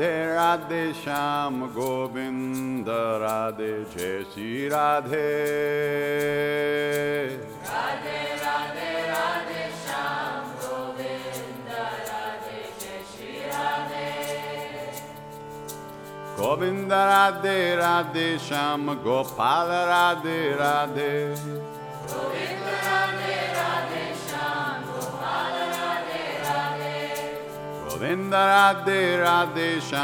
Radhe Shyam Govind Radhe Jai Shri Radhe Radhe Radhe Radhe Shyam Govind Radhe Jai Shri Radhe Govind Radhe Radhe Shyam Gopal Radhe Radhe Govind Radhe Radhe Shyam Gopal Radhe Radhe Govind Radhe Radhe Shyam